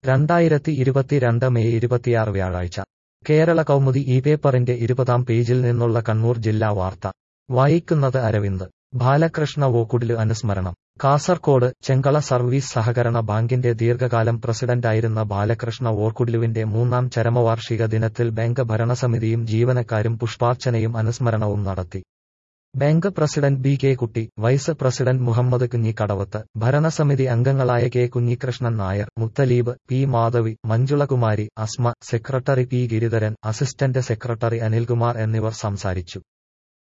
2022 May 26 വ്യാഴാഴ്ച കേരള കൗമുദി ഈ പേപ്പറിന്റെ 20-ാം പേജിൽ നിന്നുള്ള കണ്ണൂർ ജില്ലാ വാർത്ത വായിക്കുന്നത് അരവിന്ദ്. ബാലകൃഷ്ണ വോക്കുഡില് അനുസ്മരണം. കാസർകോട് ചെങ്കള സർവീസ് സഹകരണ ബാങ്കിന്റെ ദീർഘകാലം പ്രസിഡന്റായിരുന്ന ബാലകൃഷ്ണ വോക്കുഡിലുവിന്റെ 3-ാം ചരമവാർഷിക ദിനത്തിൽ ബാങ്ക് ഭരണസമിതിയും ജീവനക്കാരും പുഷ്പാർച്ചനയും അനുസ്മരണവും നടത്തി. Bank president B K Kutty, vice president Muhammad Kunhikkadavath, ഭരണസമിതി അംഗങ്ങളായ K Kunhikrishnan Nair, Muthaleeb, P Madhavi, Manjulakumari, Asma, secretary P Giridharan, assistant secretary Anilkumar എന്നിവർ സംസാരിച്ചു.